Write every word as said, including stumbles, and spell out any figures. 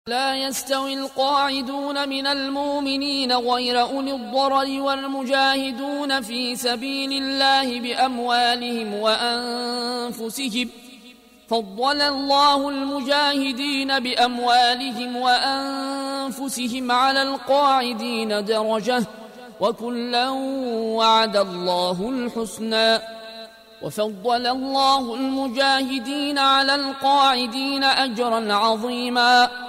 لا يستوي القاعدون من المؤمنين غير أولي الضرر والمجاهدون في سبيل الله بأموالهم وأنفسهم، فضل الله المجاهدين بأموالهم وأنفسهم على القاعدين درجة، وكلا وعد الله الحسنى، وفضل الله المجاهدين على القاعدين أجرا عظيما.